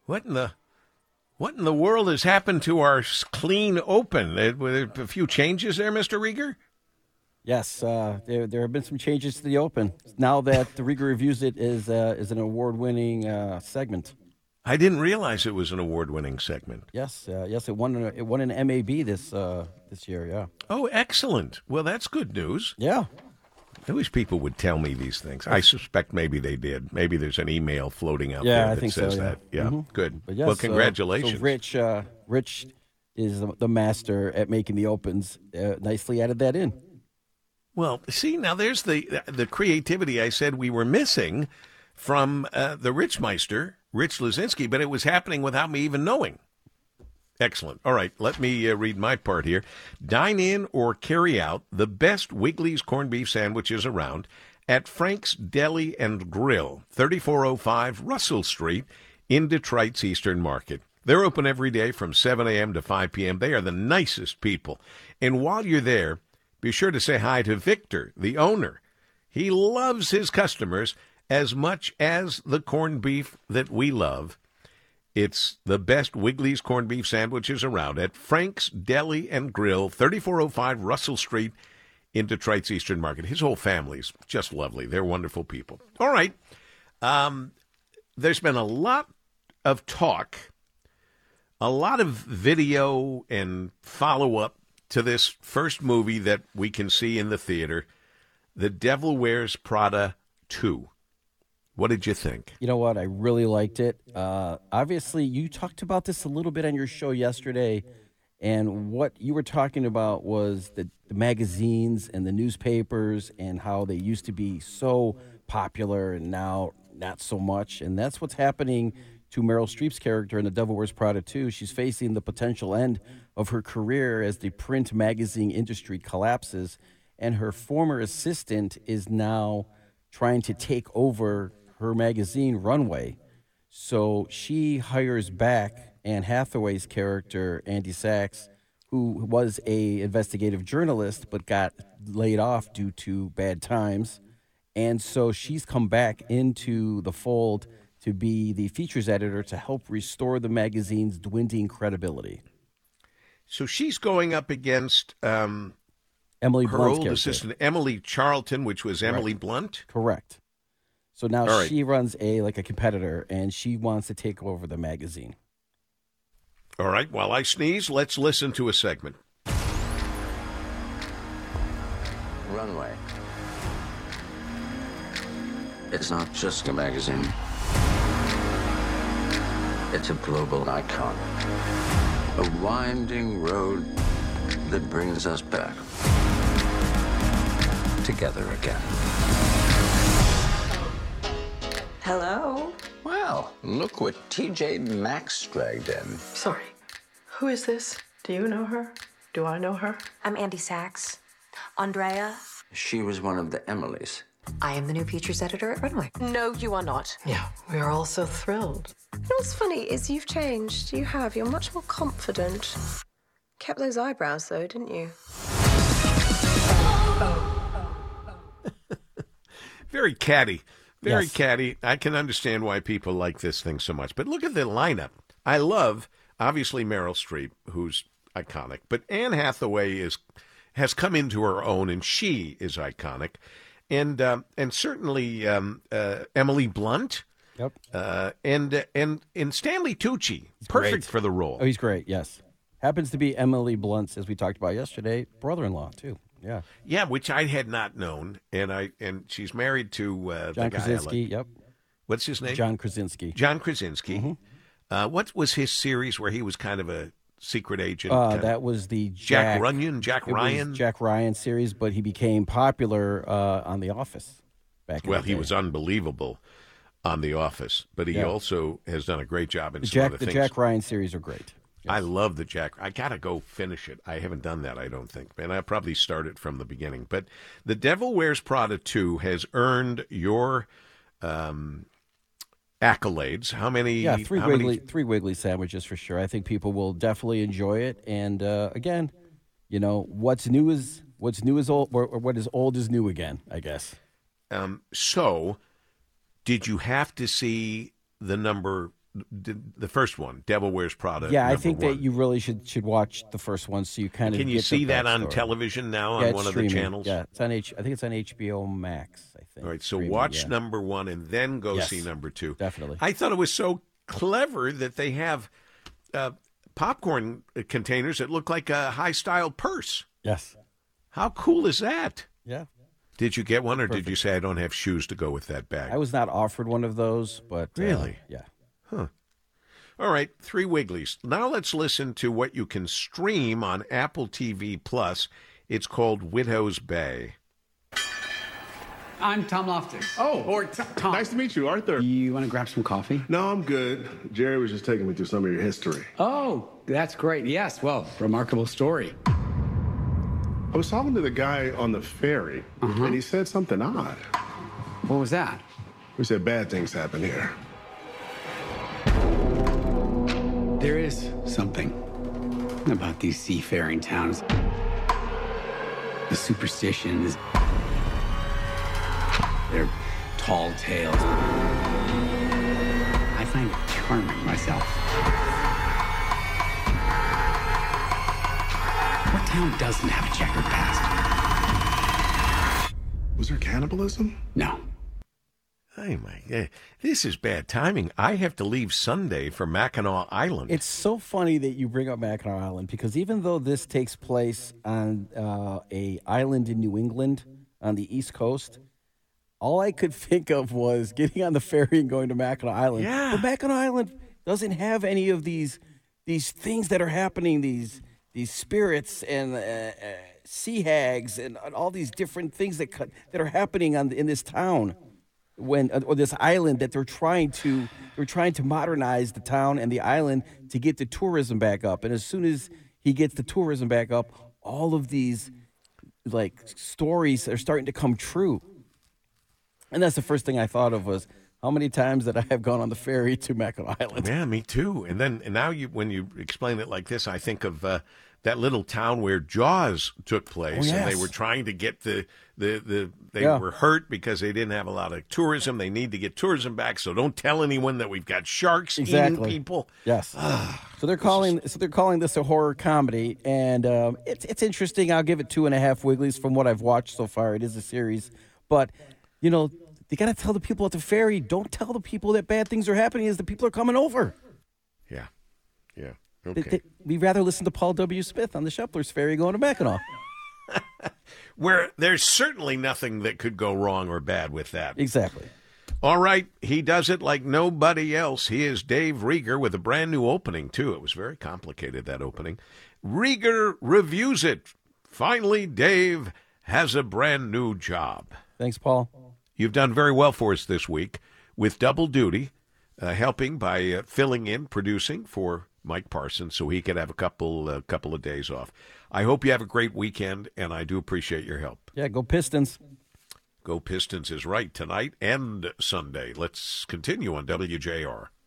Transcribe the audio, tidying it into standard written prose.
What in the world has happened to our clean open? A few changes there, Mr. Rieger? Yes, there have been some changes to the Open now that the Rieger reviews it is an award-winning segment. I didn't realize it was an award-winning segment. Yes, it won an MAB this year. Yeah. Oh, excellent. Well, that's good news. Yeah. I wish people would tell me these things. I suspect maybe they did. Maybe there's an email floating out there that says that. Yeah, good. But yes, well, congratulations. So Rich is the master at making the Opens. Nicely added that in. Well, see, now there's the creativity I said we were missing from the Richmeister, Rich Lazinski, but it was happening without me even knowing. Excellent. All right, let me read my part here. Dine in or carry out the best Wiggly's corned beef sandwiches around at Frank's Deli and Grill, 3405 Russell Street in Detroit's Eastern Market. They're open every day from 7 a.m. to 5 p.m. They are the nicest people. And while you're there, be sure to say hi to Victor, the owner. He loves his customers as much as the corned beef that we love. It's the best Wiggly's corned beef sandwiches around at Frank's Deli and Grill, 3405 Russell Street in Detroit's Eastern Market. His whole family's just lovely. They're wonderful people. All right. There's been a lot of talk, a lot of video and follow-up to this first movie that we can see in the theater, The Devil Wears Prada 2. What did you think? You know what? I really liked it. Obviously, you talked about this a little bit on your show yesterday, and what you were talking about was the magazines and the newspapers and how they used to be so popular and now not so much. And that's what's happening to Meryl Streep's character in The Devil Wears Prada 2. She's facing the potential end of her career as the print magazine industry collapses, and her former assistant is now trying to take over her magazine runway. So she hires back Anne Hathaway's character, Andy Sachs, who was a investigative journalist but got laid off due to bad times. And so she's come back into the fold to be the features editor to help restore the magazine's dwindling credibility. So she's going up against Emily her Blunt's old character. assistant, Emily Charlton, which was Emily Blunt? Correct. So now All right. she runs a competitor, and she wants to take over the magazine. All right, while I sneeze, let's listen to a segment. Runway. It's not just a magazine. It's a global icon. A winding road that brings us back together again. Hello? Well, look what TJ Maxx dragged in. Sorry. Who is this? Do you know her? Do I know her? I'm Andy Sachs. Andrea. She was one of the Emilys. I am the new features editor at Runway. No, you are not. Yeah, we are all so thrilled. You know what's funny is you've changed. You have. You're much more confident. Kept those eyebrows, though, didn't you? Very catty. Very Yes. catty. I can understand why people like this thing so much. But look at the lineup. I love, obviously, Meryl Streep, who's iconic. But Anne Hathaway has come into her own, and she is iconic. And certainly Emily Blunt. Yep. And Stanley Tucci. Perfect great. for the role. Oh, he's great, yes. Happens to be Emily Blunt's, as we talked about yesterday, brother-in-law, too. Yeah. Yeah, which I had not known. And she's married to the John guy Krasinski, I like. yep. What's his name? John Krasinski. John Krasinski. What was his series where he was kind of a secret agent? That was the Jack Ryan? It was Jack Ryan series, but he became popular on The Office back in Well, the he day. was unbelievable on The Office, but he Yeah. also has done a great job in The some other the things. Jack Ryan series are great. I love the Jack. I got to go finish it. I haven't done that, I don't think. And I'll probably start it from the beginning. But The Devil Wears Prada 2 has earned your accolades. How many? Yeah, how many- three Wiggly sandwiches for sure. I think people will definitely enjoy it. And again, you know, what's new is old, or what is old is new again, I guess. So, did you have to see the number the first one, Devil Wears Prada. Yeah, I number think one. that you really should watch the first one so you kind of Can you get the see that on backstory. television now Yeah, on it's one of streaming. the channels? Yeah, it's on I think it's on HBO Max. I think. All right, so Streaming, watch yeah. number one and then go Yes, see number two. definitely. I thought it was so clever that they have popcorn containers that look like a high-style purse. Yes. How cool is that? Yeah. Did you get one, or did you say I don't have shoes to go with that bag? I was not offered one of those, but Really? yeah. All right, 3 Wigglies. Now let's listen to what you can stream on Apple TV Plus. It's called Widow's Bay. I'm Tom Loftus. Oh, Or Tom. Nice to meet you, Arthur. You want to grab some coffee? No, I'm good. Jerry was just taking me through some of your history. Oh, that's great. Yes, well, remarkable story. I was talking to the guy on the ferry, and he said something odd. What was that? He said bad things happen here. There is something about these seafaring towns. The superstitions, their tall tales. I find it charming myself. What town doesn't have a checkered past? Was there cannibalism? No. Oh, my. This is bad timing. I have to leave Sunday for Mackinac Island. It's so funny that you bring up Mackinac Island because even though this takes place on a island in New England on the East Coast, all I could think of was getting on the ferry and going to Mackinac Island. Yeah. But Mackinac Island doesn't have any of these things that are happening, these spirits and sea hags and all these different things that are happening in this town. Or this island that they're trying to modernize the town and the island to get the tourism back up. And as soon as he gets the tourism back up, all of these like stories are starting to come true. And that's the first thing I thought of was how many times that I have gone on the ferry to Mackinac Island. Yeah, me too. And now when you explain it like this, I think of that little town where Jaws took place, Oh, and they yes. were trying to get they Yeah. were hurt because they didn't have a lot of tourism. They need to get tourism back, so don't tell anyone that we've got sharks eating people. Yes. So they're calling this a horror comedy, and it's interesting. I'll give it 2.5 Wigglies from what I've watched so far. It is a series, but you got to tell the people at the ferry. Don't tell the people that bad things are happening as the people are coming over. Yeah. Okay. We'd rather listen to Paul W. Smith on the Shepler's Ferry going to Mackinac. Where there's certainly nothing that could go wrong or bad with that. Exactly. All right, he does it like nobody else. He is Dave Rieger with a brand new opening, too. It was very complicated, that opening. Rieger reviews it. Finally, Dave has a brand new job. Thanks, Paul. You've done very well for us this week with double duty, helping by filling in, producing for Mike Parsons so he could have a couple of days off. I hope you have a great weekend, and I do appreciate your help. Yeah, go Pistons. Go Pistons is right tonight and Sunday. Let's continue on WJR.